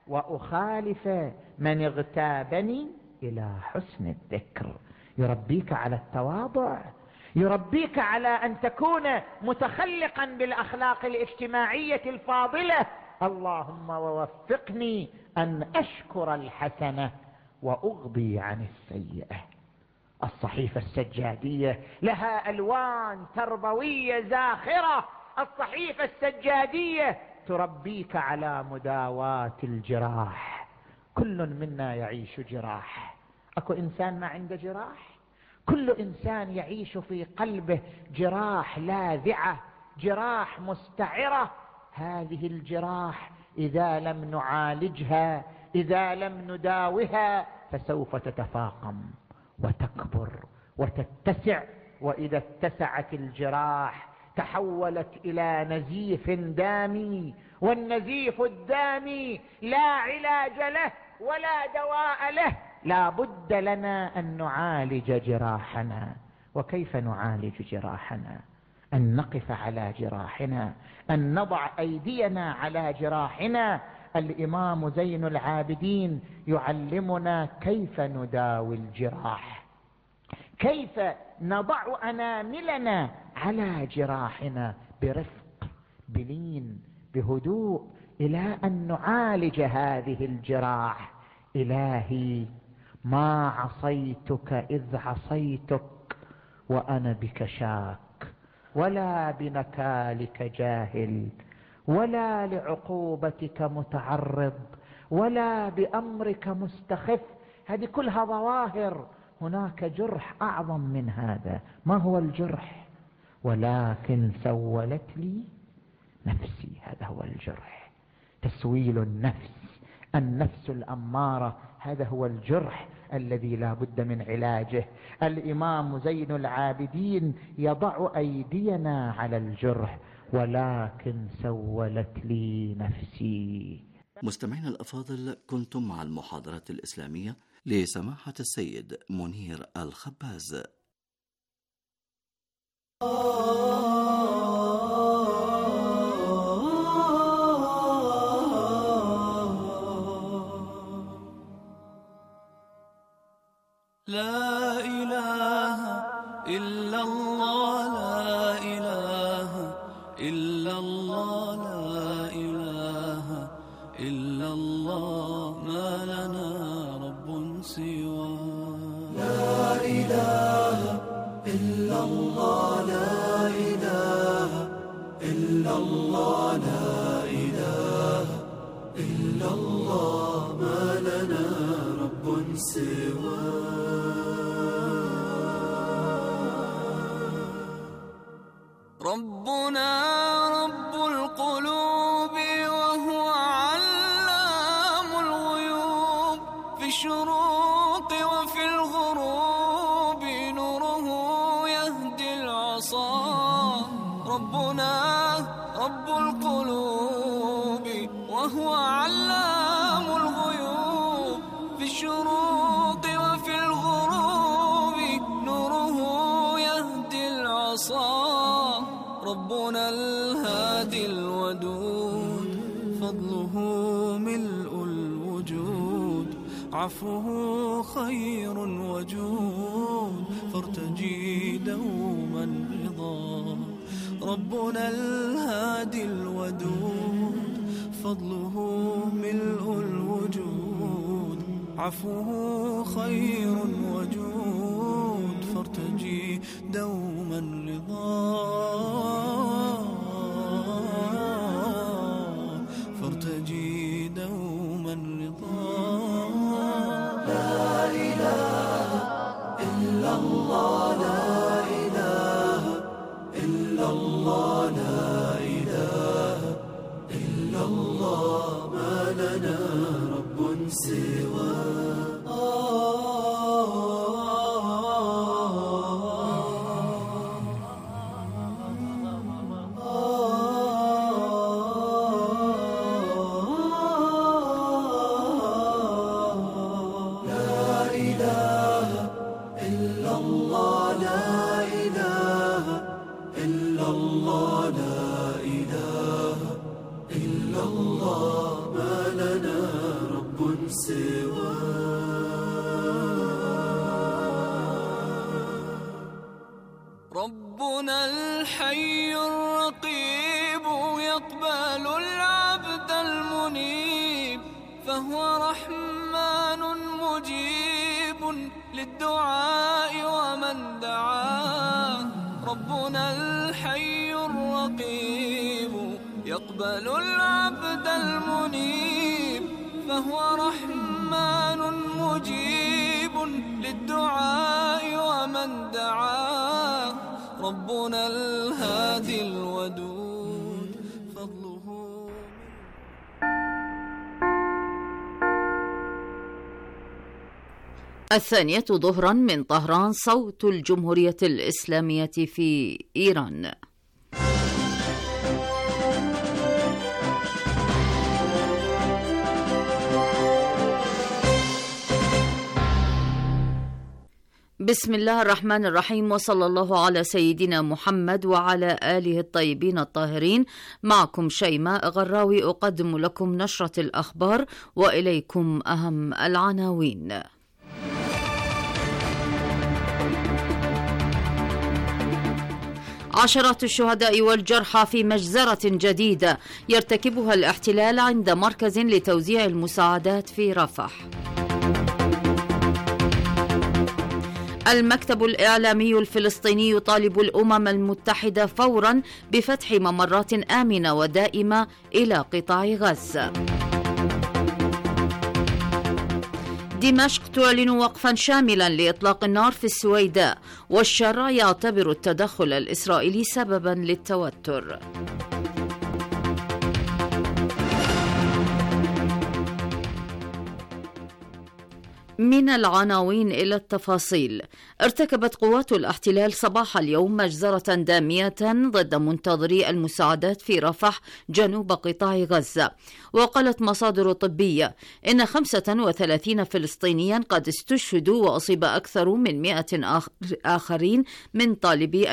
وأخالف من اغتابني إلى حسن الذكر. يربيك على التواضع، يربيك على أن تكون متخلقا بالأخلاق الاجتماعية الفاضلة. اللهم ووفقني أن أشكر الحسنة وأغضي عن السيئة. الصحيفة السجادية لها ألوان تربوية زاخرة. الصحيفة السجادية تربيك على مداواة الجراح. كل منا يعيش جراح. أكو إنسان ما عنده جراح؟ كل إنسان يعيش في قلبه جراح لاذعة، جراح مستعرة. هذه الجراح إذا لم نعالجها، إذا لم نداوها، فسوف تتفاقم وتكبر وتتسع. وإذا اتسعت الجراح تحولت إلى نزيف دامي، والنزيف الدامي لا علاج له ولا دواء له. لا بد لنا أن نعالج جراحنا. وكيف نعالج جراحنا؟ أن نقف على جراحنا، أن نضع أيدينا على جراحنا. الإمام زين العابدين يعلمنا كيف نداوي الجراح، كيف نضع أناملنا على جراحنا برفق، بلين، بهدوء، إلى أن نعالج هذه الجراح. إلهي ما عصيتك إذ عصيتك وأنا بك شاك، ولا بنكالك جاهل، ولا لعقوبتك متعرض، ولا بأمرك مستخف. هذه كلها ظواهر. هناك جرح أعظم من هذا. ما هو الجرح؟ ولكن سولت لي نفسي. هذا هو الجرح، تسويل النفس، النفس الأمارة. هذا هو الجرح الذي لا بد من علاجه. الإمام زين العابدين يضع أيدينا على الجرح، ولكن سولت لي نفسي. مستمعينا الأفاضل، كنتم مع المحاضرة الإسلامية لسماحة السيد منير الخباز. لا إله إلا الله، لا إله إلا الله، لا إله إلا الله، ما لنا رب سواه. لا إله إلا الله، لا إله إلا الله، لا إله إلا الله، ما لنا رب سواه. ربنا رب القلوب وهو علام الغيوب، في الشروق وفي الغروب نوره يهدي العصا. ربنا رب القلوب وهو علام الغيوب، في الشروق وفي الغروب نوره يهدي العصا. ربنا الهادي الودود، فضله ملء الوجود، عفوه خير وجود، فارتجي دوما رضا. ربنا الهادي الودود، فضله ملء الوجود، عفوه خير وجود، فارتجي دوما رضا. فارتجي دوما رضا. لا إله إلا الله، لا إله إلا الله، لا إله إلا الله، ما لنا رب سواه. ربنا الحي الرقيب يقبل العبد المنيب، فهو رحمن مجيب للدعاء ومن دعاه. ربنا الحي الرقيب يقبل العبد المنيب، فهو رحمن مجيب للدعاء ومن دعاه. ربنا الهادي الودود، فضله. الثانية ظهرا من طهران، صوت الجمهورية الإسلامية في إيران. بسم الله الرحمن الرحيم، وصلى الله على سيدنا محمد وعلى آله الطيبين الطاهرين. معكم شيماء غراوي أقدم لكم نشرة الأخبار، وإليكم أهم العناوين. عشرات الشهداء والجرحى في مجزرة جديدة يرتكبها الاحتلال عند مركز لتوزيع المساعدات في رفح. المكتب الإعلامي الفلسطيني يطالب الأمم المتحدة فورا بفتح ممرات آمنة ودائمة إلى قطاع غزة. دمشق تعلن وقفا شاملا لإطلاق النار في السويداء، والشارع يعتبر التدخل الإسرائيلي سببا للتوتر. من العناوين إلى التفاصيل. ارتكبت قوات الاحتلال صباح اليوم مجزرة دامية ضد منتظري المساعدات في رفح جنوب قطاع غزة. وقالت مصادر طبية إن خمسة وثلاثين فلسطينيا قد استشهدوا وأصيب أكثر من مئة آخرين من طالبي